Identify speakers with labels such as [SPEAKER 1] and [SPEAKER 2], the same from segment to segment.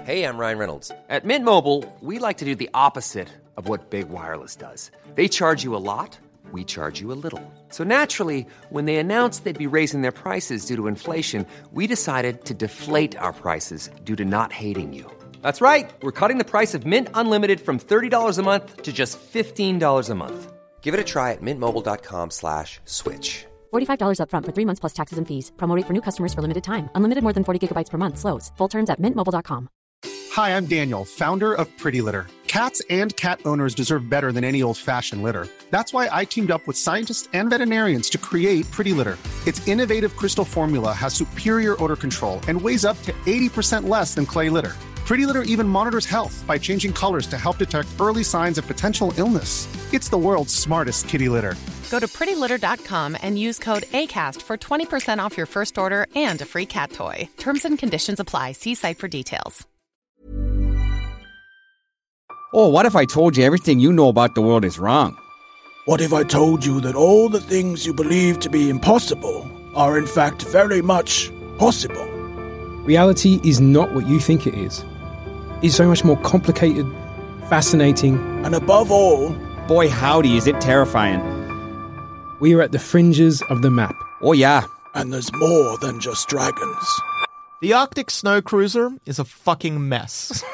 [SPEAKER 1] Hey, I'm Ryan Reynolds. At Mint Mobile, we like to do the opposite of what Big Wireless does. They charge you a lot, we charge you a little. So naturally, when they announced they'd be raising their prices due to inflation, we decided to deflate our prices due to not hating you. That's right. We're cutting the price of Mint Unlimited from $30 a month to just $15 a month. Give it a try at mintmobile.com/switch.
[SPEAKER 2] $45 up front for 3 months plus taxes and fees. Promo rate for new customers for limited time. Unlimited more than 40 gigabytes per month. Slows full terms at mintmobile.com.
[SPEAKER 3] Hi, I'm Daniel, founder of Pretty Litter. Cats and cat owners deserve better than any old-fashioned litter. That's why I teamed up with scientists and veterinarians to create Pretty Litter. Its innovative crystal formula has superior odor control and weighs up to 80% less than clay litter. Pretty Litter even monitors health by changing colors to help detect early signs of potential illness. It's the world's smartest kitty litter.
[SPEAKER 4] Go to prettylitter.com and use code ACAST for 20% off your first order and a free cat toy. Terms and conditions apply. See site for details.
[SPEAKER 5] Or what if I told you everything you know about the world is wrong?
[SPEAKER 6] What if I told you that all the things you believe to be impossible are in fact very much possible?
[SPEAKER 7] Reality is not what you think it is. It's so much more complicated, fascinating,
[SPEAKER 6] and above all,
[SPEAKER 5] boy howdy is it terrifying.
[SPEAKER 7] We are at the fringes of the map.
[SPEAKER 5] Oh yeah.
[SPEAKER 6] And there's more than just dragons.
[SPEAKER 8] The Arctic Snow Cruiser is a fucking mess.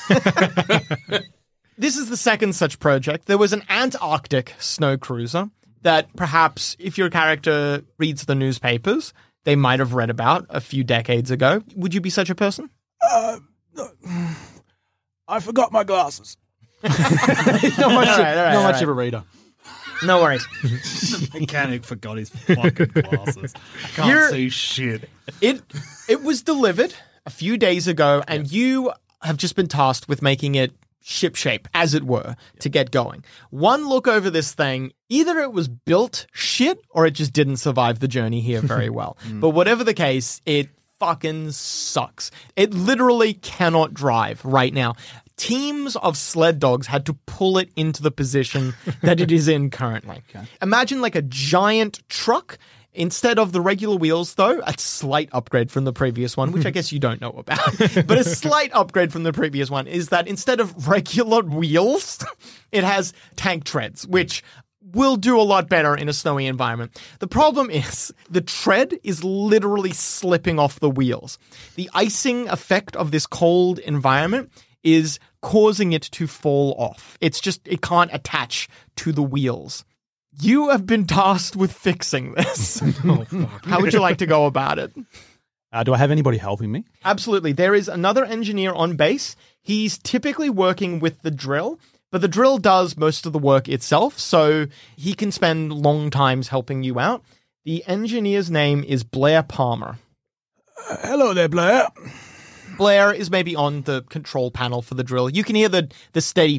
[SPEAKER 8] This is the second such project. There was an Antarctic snow cruiser that perhaps if your character reads the newspapers, they might have read about a few decades ago. Would you be such a person?
[SPEAKER 6] No. I forgot my glasses.
[SPEAKER 8] Not much
[SPEAKER 9] of a reader.
[SPEAKER 8] No worries.
[SPEAKER 9] The mechanic forgot his fucking glasses. I can't see shit.
[SPEAKER 8] It was delivered a few days ago, and you have just been tasked with making it shipshape, as it were, to get going. One look over this thing, either it was built shit or it just didn't survive the journey here very well. But whatever the case, it fucking sucks. It literally cannot drive right now. Teams of sled dogs had to pull it into the position that it is in currently. Okay. Imagine like a giant truck. Instead of the regular wheels, though, a slight upgrade from the previous one, which I guess you don't know about, but a slight upgrade from the previous one is that instead of regular wheels, it has tank treads, which will do a lot better in a snowy environment. The problem is the tread is literally slipping off the wheels. The icing effect of this cold environment is causing it to fall off. It can't attach to the wheels. You have been tasked with fixing this. How would you like to go about it?
[SPEAKER 9] Do I have anybody helping me?
[SPEAKER 8] Absolutely. There is another engineer on base. He's typically working with the drill, but the drill does most of the work itself, so he can spend long times helping you out. The engineer's name is Blair Palmer.
[SPEAKER 6] Hello there, Blair.
[SPEAKER 8] Blair is maybe on the control panel for the drill. You can hear the steady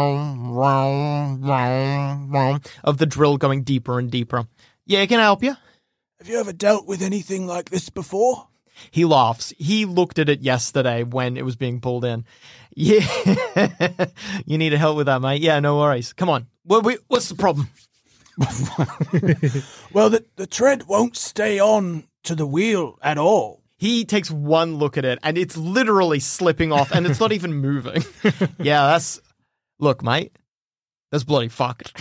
[SPEAKER 8] of the drill going deeper and deeper. Yeah, can I help you?
[SPEAKER 6] Have you ever dealt with anything like this before?
[SPEAKER 8] He laughs. He looked at it yesterday when it was being pulled in. Yeah. You need help with that, mate? Yeah, no worries. Come on. What's the problem?
[SPEAKER 6] Well, the tread won't stay on to the wheel at all.
[SPEAKER 8] He takes one look at it, and it's literally slipping off, and it's not even moving. Yeah, look, mate, that's bloody fucked.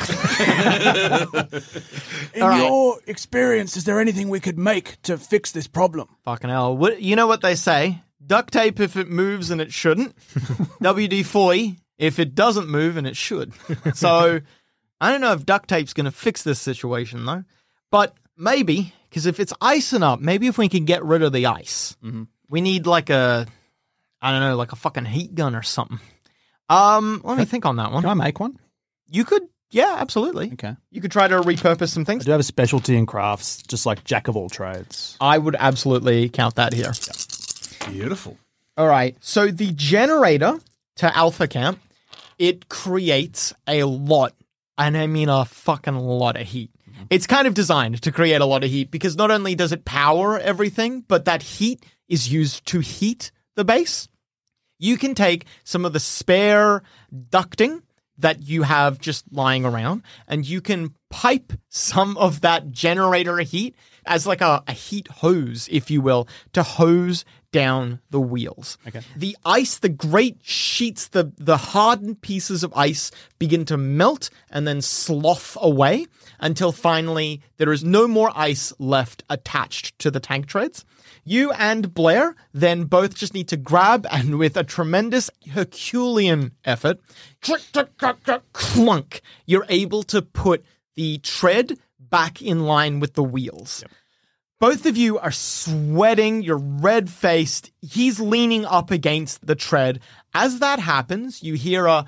[SPEAKER 6] In your experience, is there anything we could make to fix this problem?
[SPEAKER 8] Fucking hell. You know what they say? Duct tape if it moves and it shouldn't. WD-40 if it doesn't move and it should. So, I don't know if duct tape's going to fix this situation, though. But maybe... Because if it's icing up, maybe if we can get rid of the ice, we need like a fucking heat gun or something. Let me think on that one.
[SPEAKER 9] Can I make one?
[SPEAKER 8] You could, yeah, absolutely.
[SPEAKER 9] Okay.
[SPEAKER 8] You could try to repurpose some things.
[SPEAKER 9] I do have a specialty in crafts, just like jack of all trades.
[SPEAKER 8] I would absolutely count that here.
[SPEAKER 9] Yeah. Beautiful.
[SPEAKER 8] All right. So the generator to Alpha Camp, it creates a lot, and I mean a fucking lot of heat. It's kind of designed to create a lot of heat because not only does it power everything, but that heat is used to heat the base. You can take some of the spare ducting that you have just lying around, and you can pipe some of that generator heat as like a heat hose, if you will, to hose down the wheels.
[SPEAKER 10] Okay.
[SPEAKER 8] The ice, the great sheets, the hardened pieces of ice begin to melt and then slough away until finally there is no more ice left attached to the tank treads. You and Blair then both just need to grab, and with a tremendous Herculean effort, clunk, you're able to put the tread back in line with the wheels. Yep. Both of you are sweating, you're red-faced. He's leaning up against the tread. As that happens, you hear a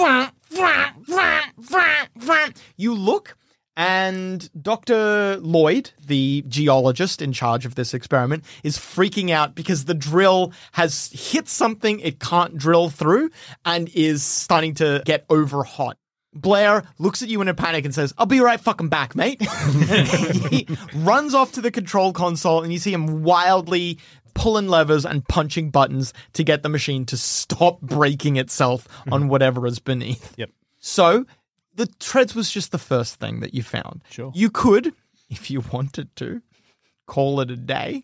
[SPEAKER 8] you look, and Dr. Lloyd, the geologist in charge of this experiment, is freaking out because the drill has hit something it can't drill through and is starting to get over hot. Blair looks at you in a panic and says, "I'll be right fucking back, mate." He runs off to the control console and you see him wildly pulling levers and punching buttons to get the machine to stop breaking itself on whatever is beneath.
[SPEAKER 10] Yep.
[SPEAKER 8] So the treads was just the first thing that you found.
[SPEAKER 10] Sure.
[SPEAKER 8] You could, if you wanted to, call it a day.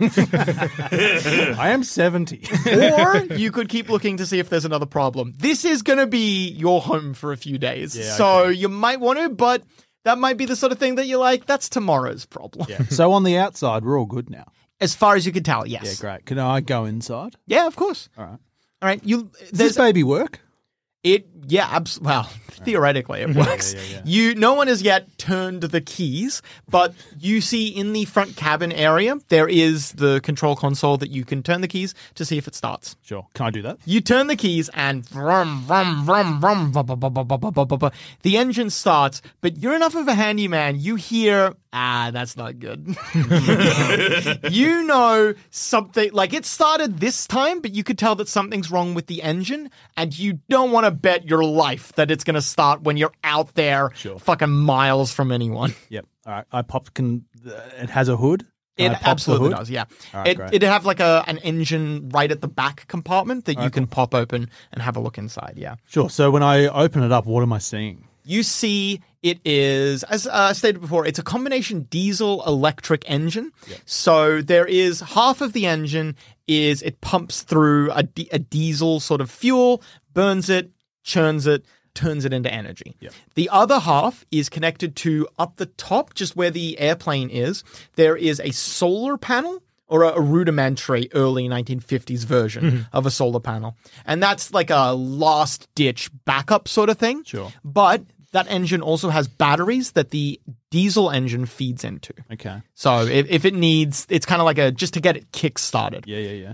[SPEAKER 10] I am 70.
[SPEAKER 8] Or you could keep looking to see if there's another problem. This is going to be your home for a few days.
[SPEAKER 10] Yeah,
[SPEAKER 8] so
[SPEAKER 10] okay.
[SPEAKER 8] you might want to, but that might be the sort of thing that you're like, that's tomorrow's problem.
[SPEAKER 10] Yeah. So on the outside, we're all good now.
[SPEAKER 8] As far as you can tell, yes.
[SPEAKER 10] Yeah, great. Can I go inside?
[SPEAKER 8] Yeah, of course.
[SPEAKER 10] All right.
[SPEAKER 8] All right.
[SPEAKER 10] Does this baby work?
[SPEAKER 8] Well, theoretically it works.
[SPEAKER 10] Yeah.
[SPEAKER 8] No one has yet turned the keys, but you see in the front cabin area, there is the control console that you can turn the keys to see if it starts.
[SPEAKER 10] Sure. Can I do that?
[SPEAKER 8] You turn the keys and vroom, vroom, vroom, vroom, the engine starts, but you're enough of a handyman. You hear, that's not good. You know something, like it started this time, but you could tell that something's wrong with the engine, and you don't want to bet your life that it's going to start when you're out there fucking miles from anyone.
[SPEAKER 10] Yep. All right. I popped. It has a hood.
[SPEAKER 8] It absolutely does, yeah.
[SPEAKER 10] All right,
[SPEAKER 8] It'd have like an engine right at the back compartment that you can pop open and have a look inside, yeah.
[SPEAKER 10] Sure. So when I open it up, what am I seeing?
[SPEAKER 8] You see it is, as stated before, it's a combination diesel-electric engine. Yep. So there is half of the engine is it pumps through a diesel sort of fuel, burns it, churns it, turns it into energy.
[SPEAKER 10] Yep.
[SPEAKER 8] The other half is connected to up the top, just where the airplane is, there is a solar panel, or a rudimentary early 1950s version of a solar panel. And that's like a last-ditch backup sort of thing.
[SPEAKER 10] Sure.
[SPEAKER 8] But that engine also has batteries that the diesel engine feeds into.
[SPEAKER 10] Okay.
[SPEAKER 8] So if it needs, it's kind of like just to get it kick-started.
[SPEAKER 10] Yeah.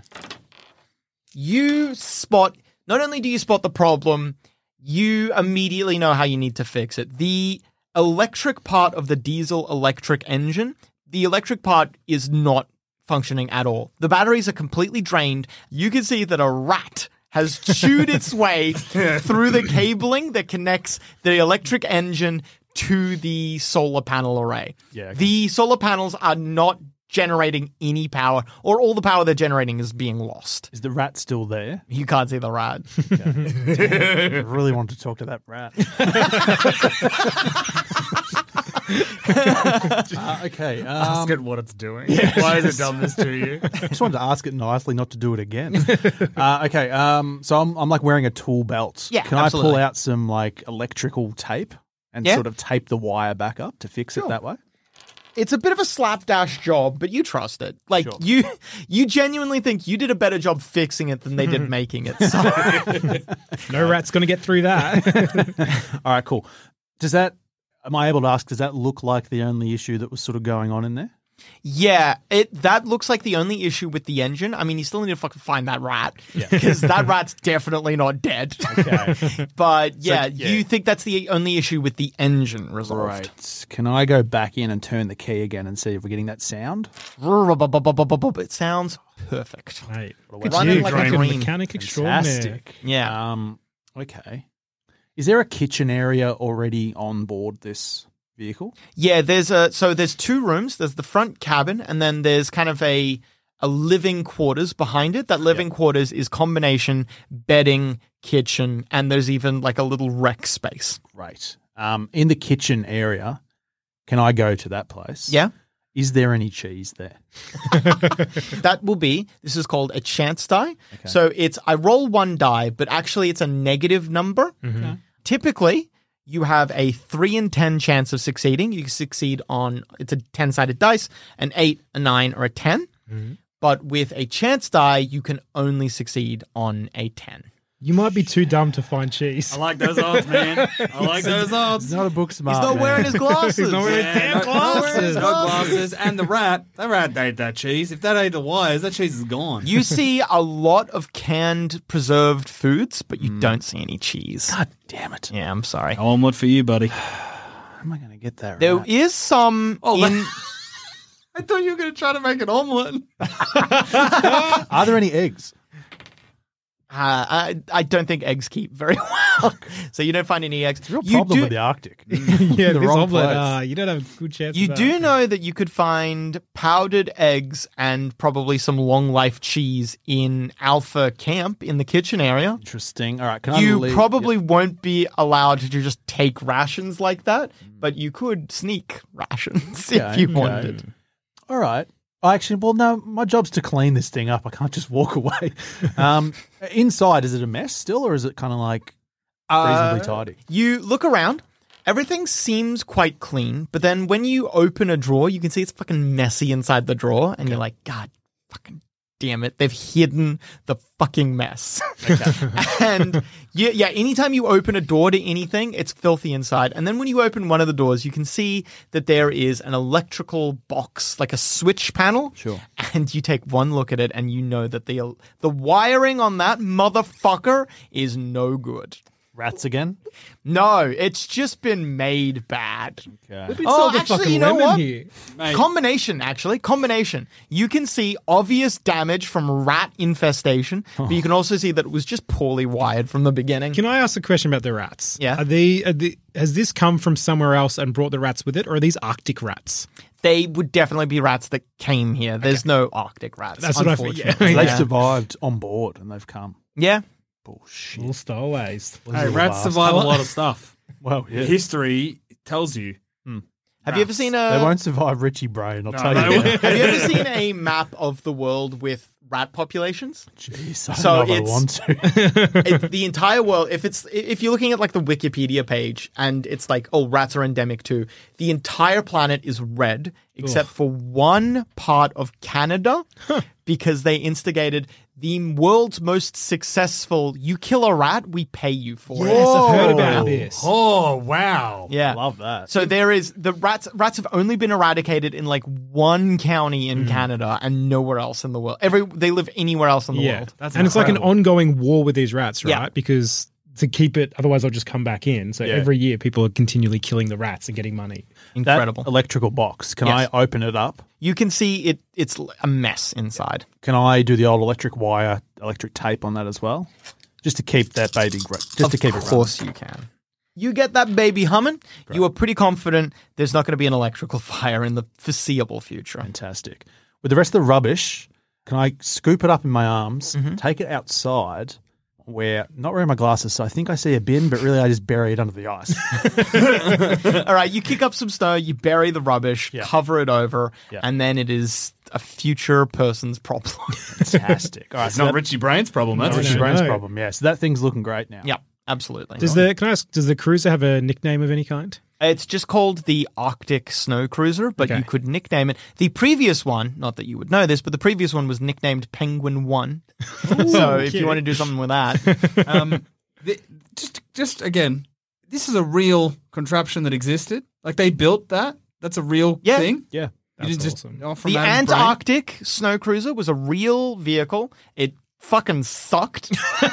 [SPEAKER 8] Not only do you spot the problem, you immediately know how you need to fix it. The electric part of the diesel electric engine, the electric part is not functioning at all. The batteries are completely drained. You can see that a rat has chewed its way through the cabling that connects the electric engine to the solar panel array.
[SPEAKER 10] Yeah, okay.
[SPEAKER 8] The solar panels are not generating any power, or all the power they're generating is being lost.
[SPEAKER 10] Is the rat still there?
[SPEAKER 8] You can't see the rat.
[SPEAKER 10] I really want to talk to that rat. Okay.
[SPEAKER 9] Ask it what it's doing. Why has it done this to you?
[SPEAKER 10] I just wanted to ask it nicely not to do it again. Okay. So I'm like wearing a tool belt.
[SPEAKER 8] Yeah,
[SPEAKER 10] Can
[SPEAKER 8] absolutely.
[SPEAKER 10] I pull out some like electrical tape and sort of tape the wire back up to fix it that way?
[SPEAKER 8] It's a bit of a slapdash job, but you trust it. Like, you genuinely think you did a better job fixing it than they did making it. So.
[SPEAKER 7] No rat's going to get through that.
[SPEAKER 10] All right, cool. Am I able to ask, does that look like the only issue that was sort of going on in there?
[SPEAKER 8] Yeah, that looks like the only issue with the engine. I mean, you still need to fucking find that rat, because that rat's definitely not dead.
[SPEAKER 10] Okay.
[SPEAKER 8] But you think that's the only issue with the engine resolved.
[SPEAKER 10] Right. Can I go back in and turn the key again and see if we're getting that sound?
[SPEAKER 8] It sounds perfect.
[SPEAKER 7] Mate,
[SPEAKER 8] Running like a dream.
[SPEAKER 7] Mechanic extraordinaire.
[SPEAKER 10] Fantastic.
[SPEAKER 8] Yeah.
[SPEAKER 10] Okay. Is there a kitchen area already on board this vehicle?
[SPEAKER 8] Yeah, there's two rooms. There's the front cabin, and then there's kind of a living quarters behind it. That living quarters is combination bedding, kitchen, and there's even like a little rec space.
[SPEAKER 10] Right. In the kitchen area, can I go to that place?
[SPEAKER 8] Yeah.
[SPEAKER 10] Is there any cheese there?
[SPEAKER 8] That will be, this is called a chance die. Okay. So I roll one die, but actually it's a negative number. Mm-hmm. Typically, you have a 3 in 10 chance of succeeding. You can succeed on, it's a 10-sided dice, an 8, a 9, or a 10. Mm-hmm. But with a chance die, you can only succeed on a 10.
[SPEAKER 11] You might be too dumb to find cheese.
[SPEAKER 9] I like those odds, man. I like those odds.
[SPEAKER 10] He's not a book smart.
[SPEAKER 8] He's not wearing his glasses.
[SPEAKER 11] He's not wearing damn glasses.
[SPEAKER 9] No glasses. And the rat ate that cheese. If that ate the wires, that cheese is gone.
[SPEAKER 8] You see a lot of canned, preserved foods, but you don't see any cheese.
[SPEAKER 10] God damn it.
[SPEAKER 8] Yeah, I'm sorry.
[SPEAKER 9] Omelet for you, buddy.
[SPEAKER 10] How am I going to get that
[SPEAKER 8] There
[SPEAKER 10] right?
[SPEAKER 8] is some
[SPEAKER 9] I thought you were going to try to make an omelet.
[SPEAKER 10] Are there any eggs?
[SPEAKER 8] I don't think eggs keep very well. So you don't find any eggs.
[SPEAKER 10] It's a real problem with the Arctic.
[SPEAKER 11] Yeah,
[SPEAKER 10] the
[SPEAKER 11] this
[SPEAKER 10] wrong
[SPEAKER 11] omelet,
[SPEAKER 10] place.
[SPEAKER 11] you don't have a good chance.
[SPEAKER 8] You
[SPEAKER 11] of
[SPEAKER 8] do
[SPEAKER 11] that.
[SPEAKER 8] know that you could find powdered eggs and probably some long life cheese in Alpha Camp in the kitchen area.
[SPEAKER 10] Interesting. All right. Can
[SPEAKER 8] You
[SPEAKER 10] I leave?
[SPEAKER 8] probably won't be allowed to just take rations like that, but you could sneak rations if you wanted.
[SPEAKER 10] All right. No, my job's to clean this thing up. I can't just walk away. Inside, is it a mess still, or is it kind of like reasonably tidy?
[SPEAKER 8] You look around. Everything seems quite clean, but then when you open a drawer, you can see it's fucking messy inside the drawer, and you're like, God fucking damn it. They've hidden the fucking mess. And anytime you open a door to anything, it's filthy inside. And then when you open one of the doors, you can see that there is an electrical box, like a switch panel.
[SPEAKER 10] Sure.
[SPEAKER 8] And you take one look at it and you know that the wiring on that motherfucker is no good.
[SPEAKER 10] Rats again?
[SPEAKER 8] No, it's just been made bad.
[SPEAKER 10] Okay.
[SPEAKER 11] We've been sold a
[SPEAKER 8] actually,
[SPEAKER 11] fucking
[SPEAKER 8] you know
[SPEAKER 11] lemon
[SPEAKER 8] what?
[SPEAKER 11] here.
[SPEAKER 9] Mate.
[SPEAKER 8] Combination. You can see obvious damage from rat infestation, but you can also see that it was just poorly wired from the beginning.
[SPEAKER 11] Can I ask a question about the rats?
[SPEAKER 8] Yeah.
[SPEAKER 11] Has this come from somewhere else and brought the rats with it, or are these Arctic rats?
[SPEAKER 8] They would definitely be rats that came here. There's no Arctic rats.
[SPEAKER 11] That's what I thought.
[SPEAKER 8] unfortunately.
[SPEAKER 11] Yeah.
[SPEAKER 10] They've survived on board and they've come.
[SPEAKER 8] Yeah.
[SPEAKER 10] Bullshit.
[SPEAKER 11] All stowaways.
[SPEAKER 9] Hey, rats survive a lot of stuff.
[SPEAKER 10] Well, yeah.
[SPEAKER 9] History tells you.
[SPEAKER 8] Have you ever seen
[SPEAKER 10] They won't survive Richie Brain, I'll tell
[SPEAKER 9] they
[SPEAKER 10] you.
[SPEAKER 9] won't.
[SPEAKER 10] that.
[SPEAKER 8] Have you ever seen a map of the world with rat populations?
[SPEAKER 10] Jeez, I
[SPEAKER 8] So
[SPEAKER 10] don't know if I want to.
[SPEAKER 8] The entire world, if you're looking at like the Wikipedia page and it's like, oh, rats are endemic too, the entire planet is red except for one part of Canada because they instigated the world's most successful, you kill a rat, we pay you for it.
[SPEAKER 11] Yes, I've heard about this.
[SPEAKER 9] Oh, wow.
[SPEAKER 8] Yeah.
[SPEAKER 10] Love that.
[SPEAKER 8] So there is the rats have only been eradicated in like one county in Canada and nowhere else in the world. They live anywhere else in the world.
[SPEAKER 11] And it's like an ongoing war with these rats, right?
[SPEAKER 8] Yeah.
[SPEAKER 11] Because to keep it, otherwise they'll just come back in. So every year people are continually killing the rats and getting money.
[SPEAKER 8] Incredible.
[SPEAKER 10] That electrical box, can
[SPEAKER 8] Yes.
[SPEAKER 10] I open it up?
[SPEAKER 8] You can see it's a mess inside.
[SPEAKER 10] Can I do the old electric wire, electric tape on that as well? Just to keep that baby, just to keep it
[SPEAKER 8] Of
[SPEAKER 10] running.
[SPEAKER 8] course you can. You get that baby humming, you are pretty confident there's not going to be an electrical fire in the foreseeable future.
[SPEAKER 10] Fantastic. With the rest of the rubbish, can I scoop it up in my arms, take it outside, not wearing my glasses, so I think I see a bin, but really I just bury it under the ice.
[SPEAKER 8] All right, you kick up some snow, you bury the rubbish, cover it over, and then it is a future person's problem.
[SPEAKER 10] Fantastic. All right,
[SPEAKER 9] It's not Richie Brain's problem. That's
[SPEAKER 10] Richie
[SPEAKER 11] no,
[SPEAKER 10] Brain's
[SPEAKER 11] no.
[SPEAKER 10] problem, yeah. So that thing's looking great now.
[SPEAKER 8] Yeah, absolutely.
[SPEAKER 11] Can I ask, does the cruiser have a nickname of any kind?
[SPEAKER 8] It's just called the Arctic Snow Cruiser, but you could nickname it. The previous one, not that you would know this, but the previous one was nicknamed Penguin 1. So if you want to do something with that.
[SPEAKER 9] Just again, this is a real contraption that existed. Like they built that. That's a real thing.
[SPEAKER 10] Yeah.
[SPEAKER 9] You didn't just
[SPEAKER 11] awesome.
[SPEAKER 9] from
[SPEAKER 8] The
[SPEAKER 9] Adam's brain?
[SPEAKER 8] Antarctic Snow Cruiser was a real vehicle. It fucking sucked.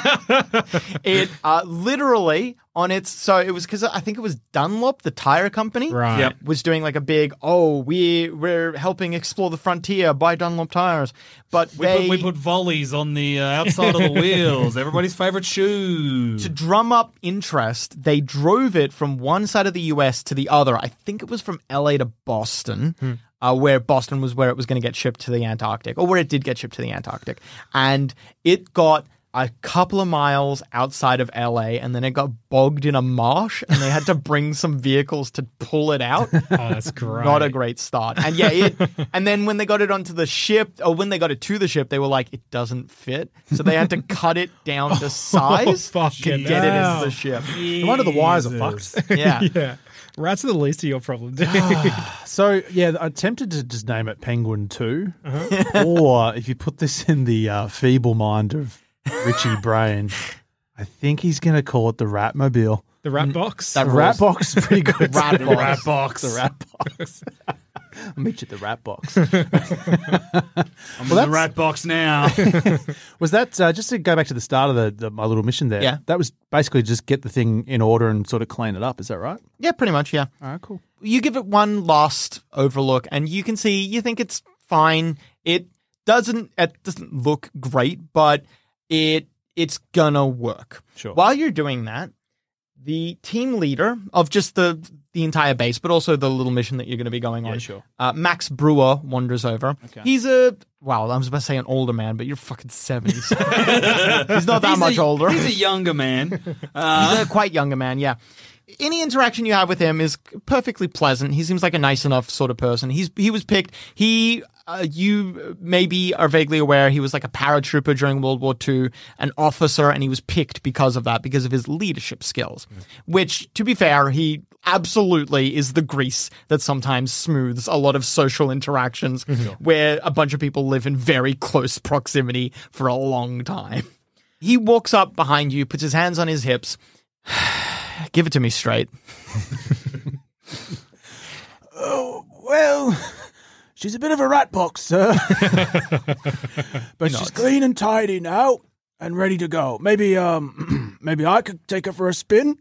[SPEAKER 8] It literally on its, so it was because I think it was Dunlop, the tire company,
[SPEAKER 11] Right.
[SPEAKER 9] Yep.
[SPEAKER 8] was doing like a big, we're helping explore the frontier, buy Dunlop tires. But
[SPEAKER 9] We put volleys on the outside of the wheels. Everybody's favorite shoes.
[SPEAKER 8] to drum up interest, they drove it from one side of the US to the other. I think it was from LA to Boston, where Boston was where it was going to get shipped to the Antarctic, or where it did get shipped to the Antarctic. And it got a couple of miles outside of LA, and then it got bogged in a marsh, and they had to bring some vehicles to pull it out.
[SPEAKER 11] Oh, that's great.
[SPEAKER 8] Not a great start. And and then when they got it onto the ship, or when they got it to the ship, they were like, it doesn't fit. So they had to cut it down to size to get it into the ship.
[SPEAKER 10] No wonder the wires are fucked.
[SPEAKER 8] Yeah.
[SPEAKER 11] Yeah. Rats are the least of your problem, dude.
[SPEAKER 10] So, yeah, I attempted to just name it Penguin 2. Or if you put this in the feeble mind of Richie Brain, I think he's going to call it the Ratmobile.
[SPEAKER 11] The Rat Box?
[SPEAKER 10] The Rat Box is pretty good.
[SPEAKER 8] Rat
[SPEAKER 10] too.
[SPEAKER 8] Box.
[SPEAKER 10] The Rat Box. I'll meet you at the Rat Box.
[SPEAKER 9] I'm in the Rat Box now.
[SPEAKER 10] Was that, just to go back to the start of my little mission there,
[SPEAKER 8] Yeah.
[SPEAKER 10] that was basically just get the thing in order and sort of clean it up, is that right?
[SPEAKER 8] Yeah, pretty much, yeah.
[SPEAKER 10] All right, cool.
[SPEAKER 8] You give it one last overlook, and you can see, you think it's fine. It doesn't look great, but it's gonna work.
[SPEAKER 10] Sure.
[SPEAKER 8] While you're doing that, the team leader of just the entire base, but also the little mission that you're going to be going on,
[SPEAKER 10] sure.
[SPEAKER 8] Max Brewer wanders over.
[SPEAKER 10] Okay.
[SPEAKER 8] He's I was about to say an older man, but you're fucking 70s. He's not that much older.
[SPEAKER 9] He's a younger man.
[SPEAKER 8] He's a quite younger man, yeah. Any interaction you have with him is perfectly pleasant. He seems like a nice enough sort of person. He was picked. You maybe are vaguely aware he was like a paratrooper during World War II, an officer, and he was picked because of that, because of his leadership skills. Which, to be fair, he absolutely is the grease that sometimes smooths a lot of social interactions where a bunch of people live in very close proximity for a long time. He walks up behind you, puts his hands on his hips. Give it to me straight.
[SPEAKER 6] Oh, well, she's a bit of a rat box, sir. But she's clean and tidy now and ready to go. Maybe I could take her for a spin.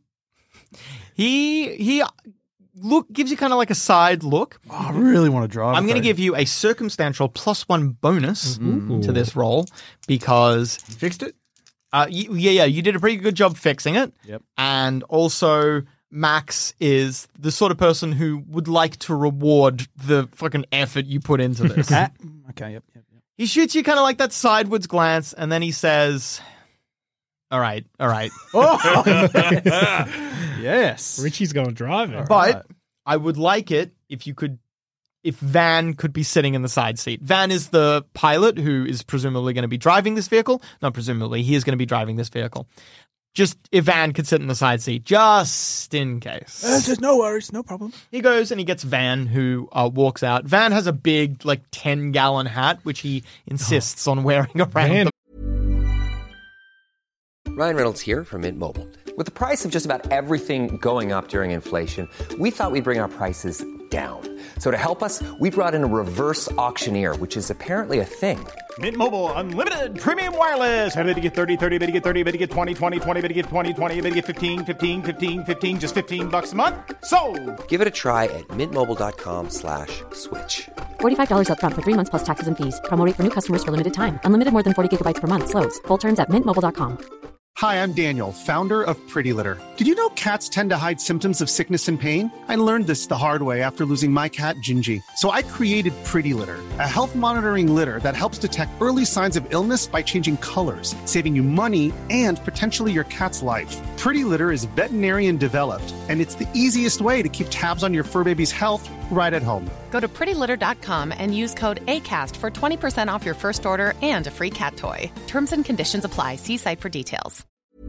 [SPEAKER 8] He gives you kind of like a side look.
[SPEAKER 10] Oh, I really want to drive.
[SPEAKER 8] I'm going to give you a circumstantial +1 bonus to this roll because
[SPEAKER 9] You fixed it?
[SPEAKER 8] you did a pretty good job fixing it.
[SPEAKER 10] Yep.
[SPEAKER 8] And also, Max is the sort of person who would like to reward the fucking effort you put into this.
[SPEAKER 10] Okay, yep.
[SPEAKER 8] He shoots you kind of like that sideways glance, and then he says, all right.
[SPEAKER 10] Yes.
[SPEAKER 11] Richie's going to drive it.
[SPEAKER 8] But I would like it if Van could be sitting in the side seat. Van is the pilot who is presumably going to be driving this vehicle. Not presumably, he is going to be driving this vehicle. Just if Van could sit in the side seat, just in case.
[SPEAKER 6] Just no worries, no problem.
[SPEAKER 8] He goes and he gets Van, who walks out. Van has a big, 10-gallon hat, which he insists on wearing around.
[SPEAKER 1] Ryan Reynolds here from Mint Mobile. With the price of just about everything going up during inflation, we thought we'd bring our prices down. So to help us, we brought in a reverse auctioneer, which is apparently a thing.
[SPEAKER 12] Mint Mobile Unlimited Premium Wireless. How to get 30, 30, bit to get 30, bit to get 20, 20, 20, bit to get 20, 20, bit to get 15, 15, 15, 15, just $15 a month? Sold!
[SPEAKER 1] Give it a try at mintmobile.com/switch.
[SPEAKER 2] $45 up front for 3 months plus taxes and fees. Promo rate for new customers for limited time. Unlimited more than 40 gigabytes per month. Slows full terms at mintmobile.com.
[SPEAKER 3] Hi, I'm Daniel, founder of Pretty Litter. Did you know cats tend to hide symptoms of sickness and pain? I learned this the hard way after losing my cat, Gingy. So I created Pretty Litter, a health monitoring litter that helps detect early signs of illness by changing colors, saving you money and potentially your cat's life. Pretty Litter is veterinarian developed, and it's the easiest way to keep tabs on your fur baby's health right at home.
[SPEAKER 4] Go to prettylitter.com and use code ACAST for 20% off your first order and a free cat toy. Terms and conditions apply. See site for details.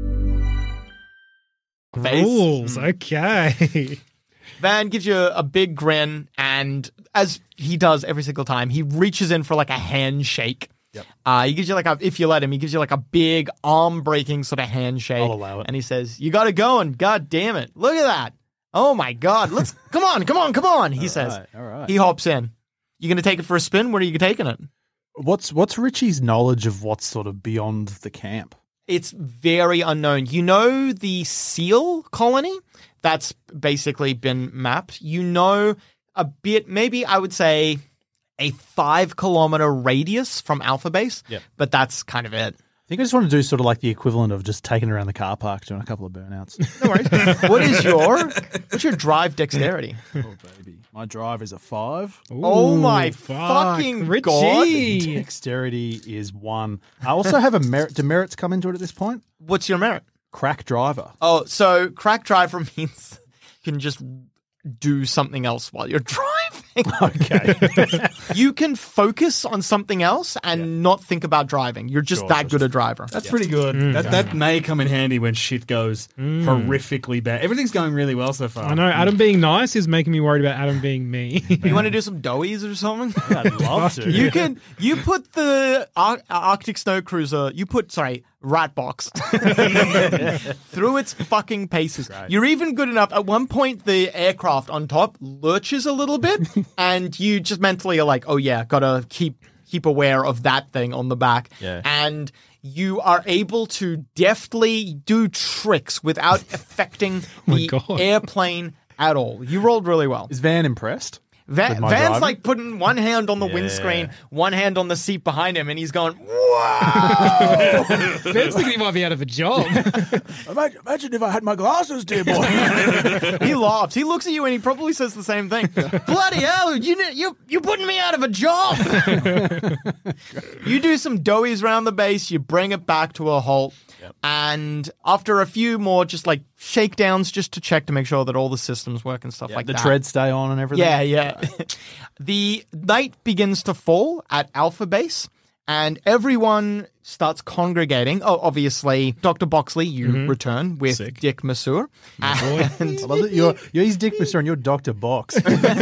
[SPEAKER 11] Rules, okay.
[SPEAKER 8] Van gives you a big grin, and as he does every single time, he reaches in for a handshake.
[SPEAKER 10] Yep.
[SPEAKER 8] He gives you if you let him, he gives you a big arm-breaking sort of handshake.
[SPEAKER 10] I'll allow it.
[SPEAKER 8] And he says, "You got it going. God damn it. Look at that. Oh my God. Come on. He says.
[SPEAKER 10] All right.
[SPEAKER 8] He hops in. You going to take it for a spin? Where are you taking it?
[SPEAKER 10] What's Richie's knowledge of what's sort of beyond the camp?
[SPEAKER 8] It's very unknown. You know the seal colony? That's basically been mapped. You know a bit, maybe I would say a 5-kilometer radius from Alpha Base, but that's kind of it.
[SPEAKER 10] I think I just want to do sort of like the equivalent of just taking it around the car park, doing a couple of burnouts.
[SPEAKER 8] No worries. What's your drive dexterity?
[SPEAKER 10] Oh, baby. My drive is a 5.
[SPEAKER 8] Oh, my fucking God.
[SPEAKER 10] Dexterity is 1. I also have a merit. Do merits come into it at this point?
[SPEAKER 8] What's your merit?
[SPEAKER 10] Crack driver.
[SPEAKER 8] Oh, so crack driver means you can just do something else while you're driving.
[SPEAKER 10] Okay.
[SPEAKER 8] You can focus on something else and not think about driving. You're just that good a driver.
[SPEAKER 9] That's pretty good. That may come in handy when shit goes horrifically bad. Everything's going really well so far.
[SPEAKER 11] I know. Adam being nice is making me worried about Adam being me.
[SPEAKER 8] You want to do some doughies or something?
[SPEAKER 10] I'd love to.
[SPEAKER 8] You put the Arctic Snow Cruiser, Ratbox through its fucking paces. Right. You're even good enough. At one point, the aircraft on top lurches a little bit, and you just mentally are like, "Oh yeah, gotta keep aware of that thing on the back."
[SPEAKER 10] Yeah.
[SPEAKER 8] And you are able to deftly do tricks without affecting the airplane at all. You rolled really well.
[SPEAKER 10] Is Van impressed?
[SPEAKER 8] Van's
[SPEAKER 10] driving?
[SPEAKER 8] like putting one hand on the windscreen, one hand on the seat behind him, and he's going, "Wow!"
[SPEAKER 11] Van's thinking he might be out of a job.
[SPEAKER 6] Imagine if I had my glasses, dear boy.
[SPEAKER 8] He laughs. He looks at you and he probably says the same thing. Bloody hell! You're putting me out of a job. You do some doughies around the base. You bring it back to a halt. And after a few more just like shakedowns just to check to make sure that all the systems work and stuff like that.
[SPEAKER 10] The treads stay on and everything.
[SPEAKER 8] Yeah. The night begins to fall at Alpha Base and everyone starts congregating. Oh, obviously, Dr. Boxley, you return with Dick Masur.
[SPEAKER 10] And I love that you're his Dick Masur and you're Dr. Box.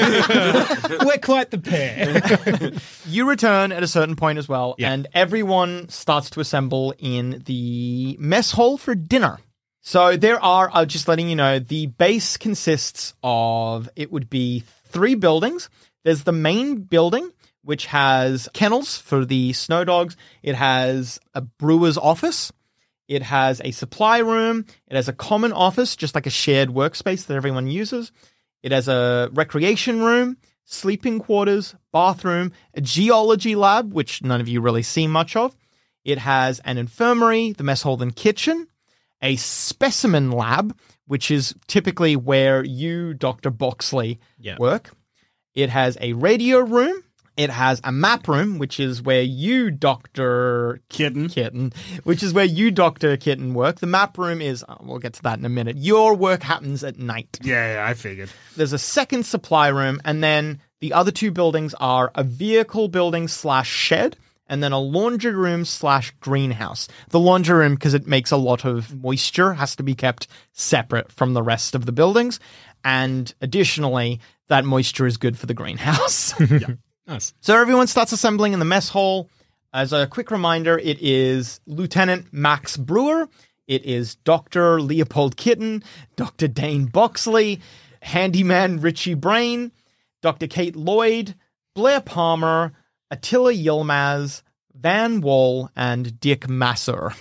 [SPEAKER 11] We're quite the pair.
[SPEAKER 8] You return at a certain point as well, and everyone starts to assemble in the mess hall for dinner. So there are, just letting you know, the base consists of, it would be 3 buildings. There's the main building, which has kennels for the snow dogs. It has a brewer's office. It has a supply room. It has a common office, just like a shared workspace that everyone uses. It has a recreation room, sleeping quarters, bathroom, a geology lab, which none of you really see much of. It has an infirmary, the mess hall and kitchen, a specimen lab, which is typically where you, Dr. Boxley, work. It has a radio room. It has a map room, which is where you, Dr. Kitten, which is where you, Dr. Kitten, work. The map room is, we'll get to that in a minute. Your work happens at night.
[SPEAKER 9] Yeah, I figured.
[SPEAKER 8] There's a second supply room, and then the other 2 buildings are a vehicle building / shed, and then a laundry room / greenhouse. The laundry room, because it makes a lot of moisture, has to be kept separate from the rest of the buildings. And additionally, that moisture is good for the greenhouse.
[SPEAKER 11] Nice.
[SPEAKER 8] So everyone starts assembling in the mess hall. As a quick reminder, it is Lieutenant Max Brewer. It is Dr. Leopold Kitten, Dr. Dane Boxley, Handyman Richie Brain, Dr. Kate Lloyd, Blair Palmer, Attila Yilmaz, Van Wall, and Dick Masser.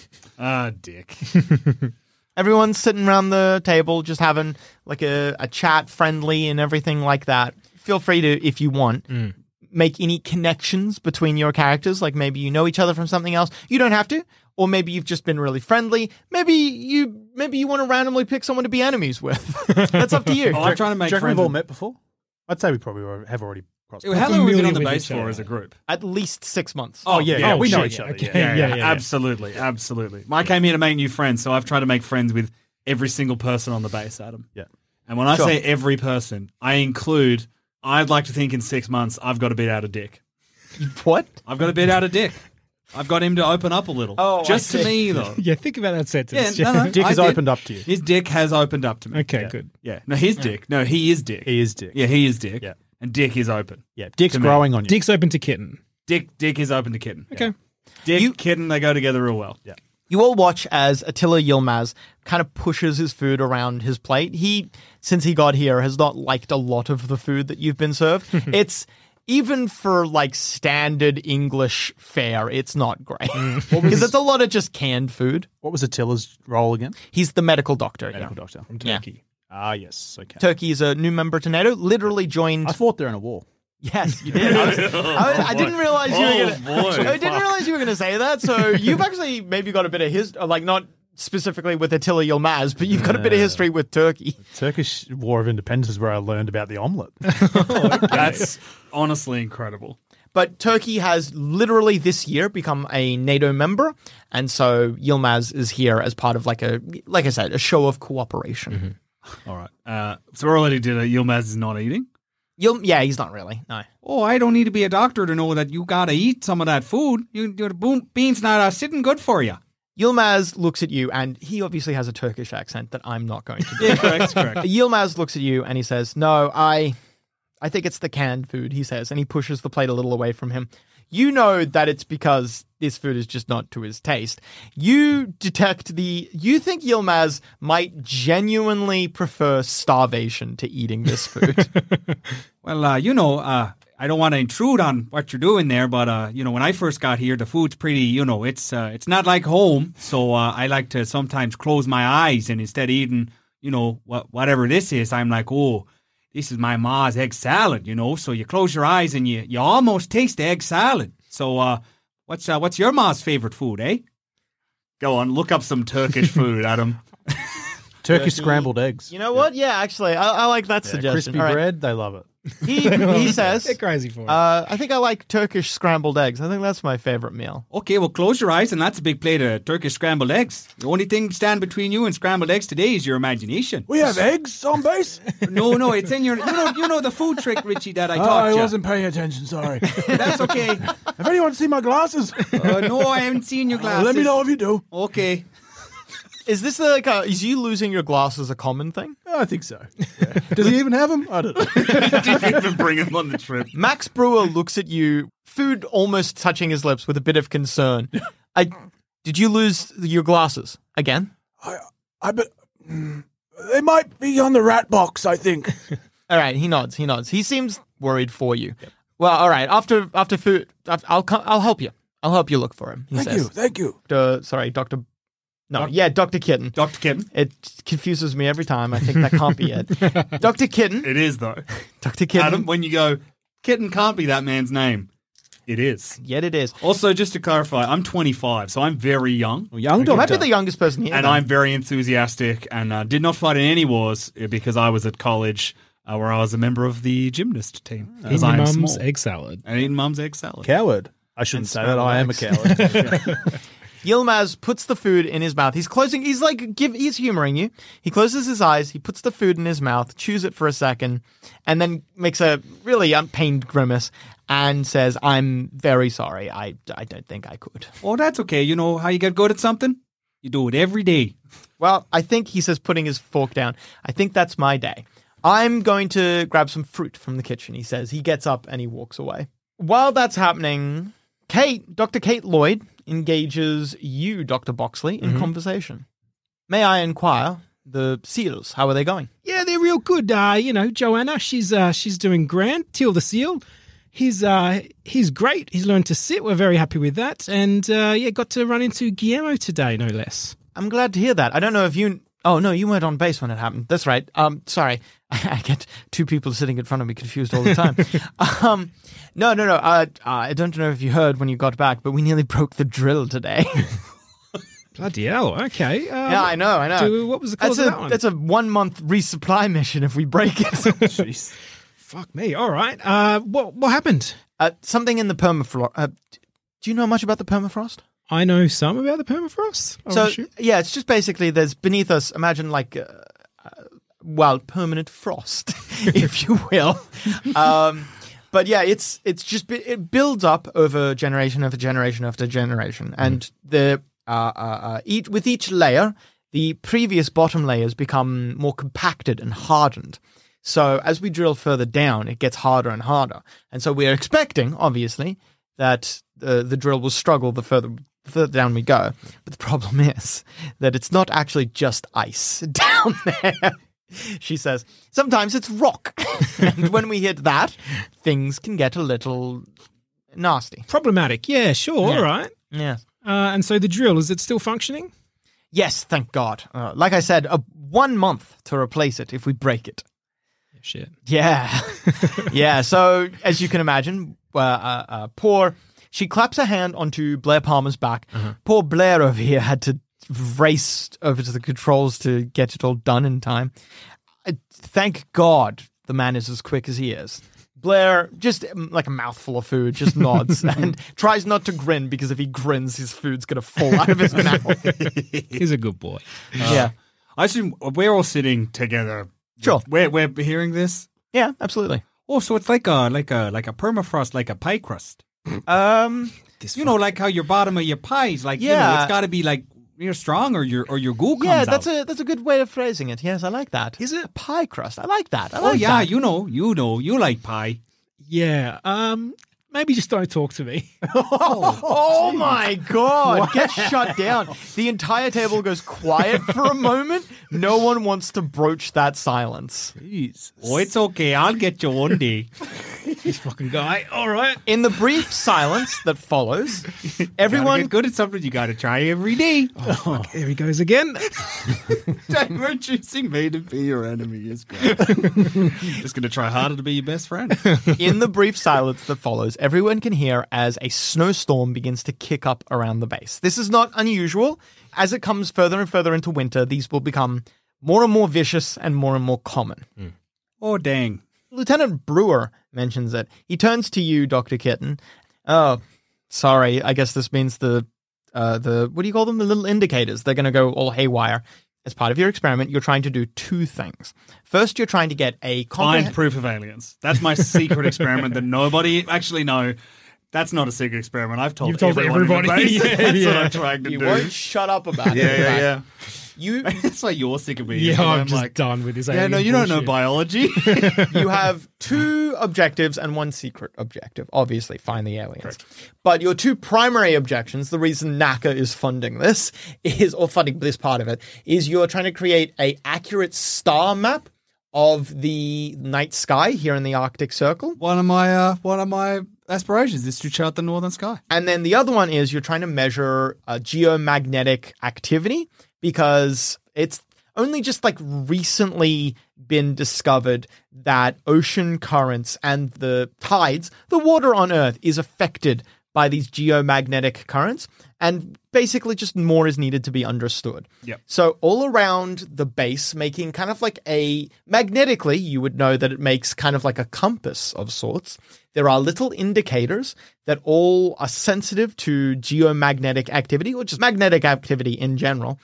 [SPEAKER 9] Dick.
[SPEAKER 8] Everyone's sitting around the table just having like a chat, friendly and everything like that. Feel free to, if you want, make any connections between your characters. Like maybe you know each other from something else. You don't have to. Or maybe you've just been really friendly. Maybe you want to randomly pick someone to be enemies with. That's up to you.
[SPEAKER 9] I'm trying to make friends.
[SPEAKER 10] We've all met before? I'd say we probably have already crossed.
[SPEAKER 9] How long have we been on the base for as a group?
[SPEAKER 8] At least 6 months.
[SPEAKER 9] Oh, yeah.
[SPEAKER 10] We know each other.
[SPEAKER 11] Okay.
[SPEAKER 10] Yeah.
[SPEAKER 9] Absolutely. I came here to make new friends, so I've tried to make friends with every single person on the base, Adam.
[SPEAKER 10] Yeah.
[SPEAKER 9] And when I say every person, I include... I'd like to think in 6 months, I've got to beat out a Dick.
[SPEAKER 8] What?
[SPEAKER 9] I've got to beat out a Dick. I've got him to open up a little.
[SPEAKER 8] Oh,
[SPEAKER 9] just to me, though.
[SPEAKER 11] Yeah, think about that sentence.
[SPEAKER 9] Yeah, no,
[SPEAKER 10] Dick has opened up to you.
[SPEAKER 9] His dick has opened up to me.
[SPEAKER 11] Okay, good.
[SPEAKER 9] Yeah. No, his dick. No, he is Dick.
[SPEAKER 10] He is Dick.
[SPEAKER 9] Yeah, he is Dick.
[SPEAKER 10] Yeah.
[SPEAKER 9] And Dick is open.
[SPEAKER 10] Yeah, Dick's growing on you.
[SPEAKER 11] Dick's open to Kitten.
[SPEAKER 9] Dick is open to Kitten.
[SPEAKER 11] Okay.
[SPEAKER 9] Dick, Kitten, they go together real well.
[SPEAKER 10] Yeah.
[SPEAKER 8] You all watch as Attila Yilmaz kind of pushes his food around his plate. He, since he got here, has not liked a lot of the food that you've been served. It's, even for like standard English fare, it's not great. Because it's a lot of just canned food.
[SPEAKER 10] What was Attila's role again?
[SPEAKER 8] He's the medical doctor.
[SPEAKER 10] Medical doctor.
[SPEAKER 11] From Turkey.
[SPEAKER 10] Ah, yes. Okay.
[SPEAKER 8] Turkey is a new member to NATO, literally joined...
[SPEAKER 10] I fought there in a war.
[SPEAKER 8] Yes, you did. I didn't realize you were gonna. I didn't realize you were gonna say that. So you've actually maybe got a bit of history, like not specifically with Attila Yilmaz, but you've got a bit of history with Turkey.
[SPEAKER 10] Turkish War of Independence is where I learned about the omelette.
[SPEAKER 9] That's honestly incredible.
[SPEAKER 8] But Turkey has literally this year become a NATO member, and so Yilmaz is here as part of like I said, a show of cooperation.
[SPEAKER 9] All right. So we're already did it. Yilmaz is not eating?
[SPEAKER 8] Yeah, he's not really. No.
[SPEAKER 9] Oh, I don't need to be a doctor to know that you got to eat some of that food. Your beans not sitting good for you.
[SPEAKER 8] Yilmaz looks at you, and he obviously has a Turkish accent that I'm not going to do.
[SPEAKER 9] Yeah, correct.
[SPEAKER 8] Yilmaz looks at you, and he says, no, I think it's the canned food, he says, and he pushes the plate a little away from him. You know that it's because this food is just not to his taste. You you think Yilmaz might genuinely prefer starvation to eating this food.
[SPEAKER 9] Well, I don't want to intrude on what you're doing there, but, when I first got here, the food's pretty, it's not like home. So I like to sometimes close my eyes and instead of eating, whatever this is, I'm like, oh, this is my ma's egg salad, So you close your eyes and you almost taste the egg salad. So what's your ma's favorite food, eh? Go on, look up some Turkish food, Adam.
[SPEAKER 10] Turkish scrambled eggs.
[SPEAKER 8] You know what? Yeah, actually, I like that suggestion.
[SPEAKER 10] Crispy bread, they love it.
[SPEAKER 8] He says,
[SPEAKER 11] they're crazy for it.
[SPEAKER 8] I think I like Turkish scrambled eggs. I think that's my favorite meal.
[SPEAKER 9] Okay, well, close your eyes, and that's a big plate of Turkish scrambled eggs. The only thing stand between you and scrambled eggs today is your imagination.
[SPEAKER 6] We have eggs on base?
[SPEAKER 9] No, it's in your... You know the food trick, Richie, that I taught you.
[SPEAKER 6] I wasn't paying attention, sorry.
[SPEAKER 9] That's okay.
[SPEAKER 6] Have anyone seen my glasses?
[SPEAKER 9] No, I haven't seen your glasses.
[SPEAKER 6] Let me know if you do.
[SPEAKER 9] Okay.
[SPEAKER 8] Is this is you losing your glasses a common thing?
[SPEAKER 6] I think so. Yeah. Does he even have them? I don't know.
[SPEAKER 9] Didn't even bring him on the trip.
[SPEAKER 8] Max Brewer looks at you, food almost touching his lips with a bit of concern. Did you lose your glasses again?
[SPEAKER 6] They might be on the rat box, I think.
[SPEAKER 8] All right, he nods. He seems worried for you. Yep. Well, all right. After food, I'll help you. I'll help you look for him.
[SPEAKER 6] Thank you.
[SPEAKER 8] Dr. No, Dr. Kitten.
[SPEAKER 9] Dr. Kitten.
[SPEAKER 8] It confuses me every time. I think that can't be it. Dr. Kitten.
[SPEAKER 9] It is, though.
[SPEAKER 8] Dr. Kitten.
[SPEAKER 9] Adam, when you go, Kitten can't be that man's name. It is.
[SPEAKER 8] Yet it is.
[SPEAKER 9] Also, just to clarify, I'm 25, so I'm very young.
[SPEAKER 8] Young doctor. You might be the youngest person here.
[SPEAKER 9] And I'm very enthusiastic and did not fight in any wars because I was at college where I was a member of the gymnast team.
[SPEAKER 11] Eating your mum's egg salad.
[SPEAKER 9] And eating mum's egg salad.
[SPEAKER 6] Coward. I shouldn't say that. I am a coward.
[SPEAKER 8] Yilmaz puts the food in his mouth. He's humoring you. He closes his eyes. He puts the food in his mouth, chews it for a second, and then makes a really pained grimace and says, I'm very sorry. I don't think I could.
[SPEAKER 9] Oh, that's okay. You know how you get good at something? You do it every day.
[SPEAKER 8] Well, I think, he says, putting his fork down, I think that's my day. I'm going to grab some fruit from the kitchen, he says. He gets up and he walks away. While that's happening, Dr. Kate Lloyd engages you, Dr. Boxley, in conversation. May I inquire, the seals, how are they going?
[SPEAKER 11] Yeah, they're real good. Joanna, she's doing grand. Till the seal, he's great. He's learned to sit. We're very happy with that. And got to run into Guillermo today, no less.
[SPEAKER 8] I'm glad to hear that. I don't know if you... Oh, no, you weren't on base when it happened. That's right. Sorry. I get two people sitting in front of me confused all the time. No. I don't know if you heard when you got back, but we nearly broke the drill today.
[SPEAKER 11] Bloody hell. Okay.
[SPEAKER 8] Yeah, I know.
[SPEAKER 11] What was the cause of that one?
[SPEAKER 8] That's a 1 month resupply mission if we break it.
[SPEAKER 11] Jeez. Fuck me. All right. What happened?
[SPEAKER 8] Something in the permafrost. Do you know much about the permafrost?
[SPEAKER 11] I know some about the permafrost.
[SPEAKER 8] Yeah, it's just basically there's beneath us, imagine like, permanent frost, if you will. But yeah, it's just, it builds up over generation after generation after generation. And with each layer, the previous bottom layers become more compacted and hardened. So as we drill further down, it gets harder and harder. And so we're expecting, obviously, that the drill will struggle the further down we go. But the problem is that it's not actually just ice down there. She says, sometimes it's rock. And when we hit that, things can get a little nasty.
[SPEAKER 11] Problematic. Yeah, sure.
[SPEAKER 8] Yeah.
[SPEAKER 11] All right.
[SPEAKER 8] Yeah.
[SPEAKER 11] And so the drill, is it still functioning?
[SPEAKER 8] Yes, thank God. Like I said, 1 month to replace it if we break it.
[SPEAKER 11] shit.
[SPEAKER 8] Yeah. Yeah. So, as you can imagine, she claps her hand onto Blair Palmer's back. Poor Blair over here had to race over to the controls to get it all done in time. Thank God the man is as quick as he is. Blair, just like a mouthful of food, just nods and tries not to grin, because if he grins, his food's going to fall out of his mouth.
[SPEAKER 11] He's a good boy.
[SPEAKER 8] Yeah.
[SPEAKER 9] I assume we're all sitting together.
[SPEAKER 8] Sure.
[SPEAKER 9] We're hearing this?
[SPEAKER 8] Yeah, absolutely.
[SPEAKER 9] Oh, so it's like a permafrost, like a pie crust. You know, like how your bottom of your pies, like, you know, it's got to be like real strong, or your goo comes out.
[SPEAKER 8] Yeah, that's a good way of phrasing it. Yes, I like that. Is it a pie crust? I like that.
[SPEAKER 9] That. You like pie.
[SPEAKER 11] Yeah. Maybe just don't talk to me.
[SPEAKER 8] Oh my God. What? Get shut down. The entire table goes quiet for a moment. No one wants to broach that silence.
[SPEAKER 9] Jeez. Oh, it's okay. I'll get you one day.
[SPEAKER 11] This fucking guy. All right.
[SPEAKER 8] In the brief silence that follows, everyone...
[SPEAKER 9] Get good at something you got to try every day.
[SPEAKER 11] Oh, there he goes again.
[SPEAKER 9] We're choosing me to be your enemy. It's great. Just going to try harder to be your best friend.
[SPEAKER 8] In the brief silence that follows, everyone can hear as a snowstorm begins to kick up around the base. This is not unusual. As it comes further and further into winter, these will become more and more vicious and more common.
[SPEAKER 9] Oh, dang.
[SPEAKER 8] Lieutenant Brewer mentions it. He turns to you, Dr. Kitten. Oh, sorry. I guess this means the what do you call them? The little indicators. They're going to go all haywire. As part of your experiment, you're trying to do two things. First, you're trying to get a...
[SPEAKER 9] Find proof of aliens. That's my secret experiment that nobody actually know. That's not a secret experiment. I've told everybody. That's what I'm trying to do.
[SPEAKER 8] You won't shut up about it.
[SPEAKER 9] Yeah. That's why you're sick of me.
[SPEAKER 11] Yeah, I'm just done with this.
[SPEAKER 9] Yeah, no, you don't know biology.
[SPEAKER 8] You have two objectives and one secret objective. Obviously, find the aliens. Correct. But your two primary objections, the reason NACA is funding this, or funding this part of it, is you're trying to create an accurate star map of the night sky here in the Arctic Circle.
[SPEAKER 9] One of my aspirations is to chart the northern sky.
[SPEAKER 8] And then the other one is you're trying to measure geomagnetic activity, because it's only just like recently been discovered that ocean currents and the tides, the water on Earth, is affected by these geomagnetic currents, and basically just more is needed to be understood.
[SPEAKER 9] Yep.
[SPEAKER 8] So all around the base, making kind of like magnetically, you would know that it makes kind of like a compass of sorts. There are little indicators that all are sensitive to geomagnetic activity, or just magnetic activity in general.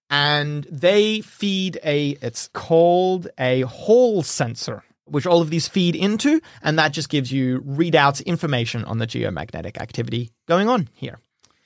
[SPEAKER 8] And they feed it's called a Hall sensor, which all of these feed into, and that just gives you readouts, information on the geomagnetic activity going on here.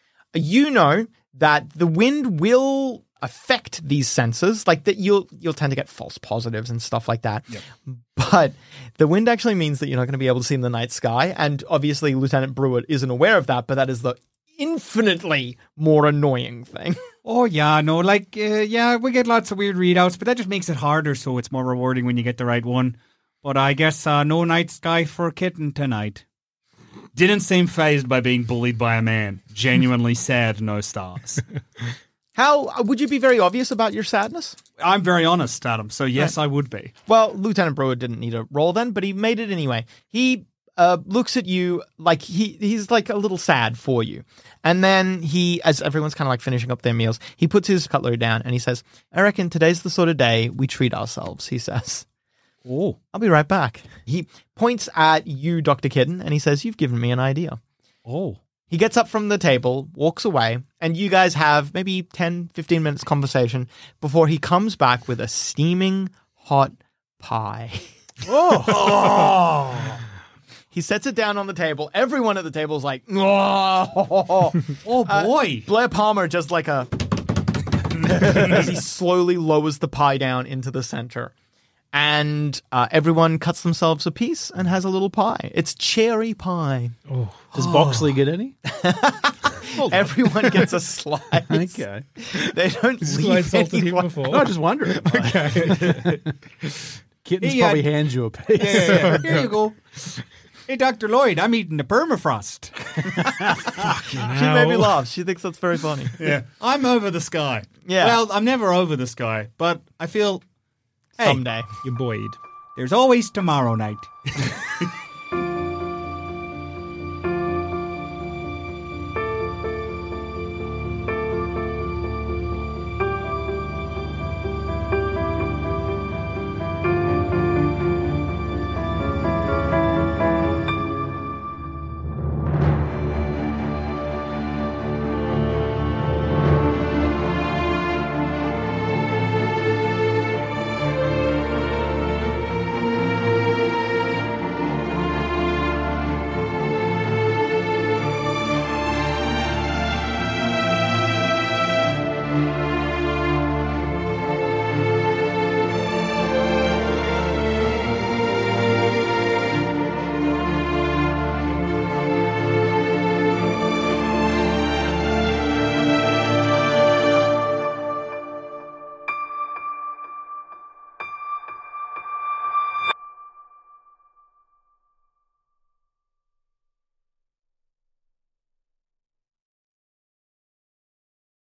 [SPEAKER 8] You know that the wind will affect these sensors, like that you'll tend to get false positives and stuff like that.
[SPEAKER 9] Yep.
[SPEAKER 8] But the wind actually means that you're not going to be able to see in the night sky, and obviously Lieutenant Brewer isn't aware of that, but that is the infinitely more annoying thing.
[SPEAKER 9] Oh, yeah, no, we get lots of weird readouts, but that just makes it harder, so it's more rewarding when you get the right one. But I guess no night sky for Kitten tonight. Didn't seem fazed by being bullied by a man. Genuinely sad, no stars.
[SPEAKER 8] How would you be very obvious about your sadness?
[SPEAKER 9] I'm very honest, Adam, so yes, right. I would be.
[SPEAKER 8] Well, Lieutenant Brewer didn't need a roll then, but he made it anyway. He looks at you like he's like a little sad for you. And then as everyone's kind of like finishing up their meals, he puts his cutlery down and he says, I reckon today's the sort of day we treat ourselves, he says.
[SPEAKER 9] Oh.
[SPEAKER 8] I'll be right back. He points at you, Dr. Kitten, and he says, you've given me an idea.
[SPEAKER 9] Oh.
[SPEAKER 8] He gets up from the table, walks away, and you guys have maybe 10, 15 minutes conversation before he comes back with a steaming hot pie.
[SPEAKER 9] Oh.
[SPEAKER 8] He sets it down on the table. Everyone at the table is like, oh
[SPEAKER 9] boy.
[SPEAKER 8] Blair Palmer just like as he slowly lowers the pie down into the center. And everyone cuts themselves a piece and has a little pie. It's cherry pie.
[SPEAKER 10] Oh. Does Boxley get any?
[SPEAKER 8] Everyone gets a slice.
[SPEAKER 10] Okay.
[SPEAKER 8] They don't leave anyone.
[SPEAKER 10] No, I just wondering.
[SPEAKER 8] Okay.
[SPEAKER 10] Kitten's probably hands you a piece.
[SPEAKER 9] Yeah. Here you go. Hey, Dr. Lloyd, I'm eating the permafrost.
[SPEAKER 8] She made me laugh. She thinks that's very funny.
[SPEAKER 9] Yeah. I'm over the sky.
[SPEAKER 8] Yeah.
[SPEAKER 9] Well, I'm never over the sky, but I feel...
[SPEAKER 8] Someday.
[SPEAKER 11] You're buoyed.
[SPEAKER 9] There's always tomorrow night.